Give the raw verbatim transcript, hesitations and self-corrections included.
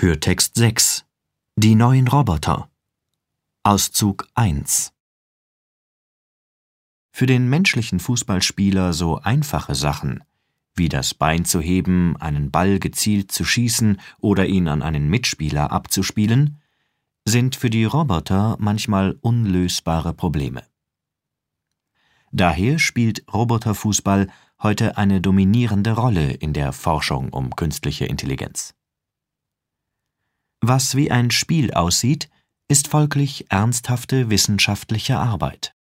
Hörtext sechs. Die neuen Roboter. Auszug eins. Für den menschlichen Fußballspieler so einfache Sachen, wie das Bein zu heben, einen Ball gezielt zu schießen oder ihn an einen Mitspieler abzuspielen, sind für die Roboter manchmal unlösbare Probleme. Daher spielt Roboterfußball heute eine dominierende Rolle in der Forschung um künstliche Intelligenz. Was wie ein Spiel aussieht, ist folglich ernsthafte wissenschaftliche Arbeit.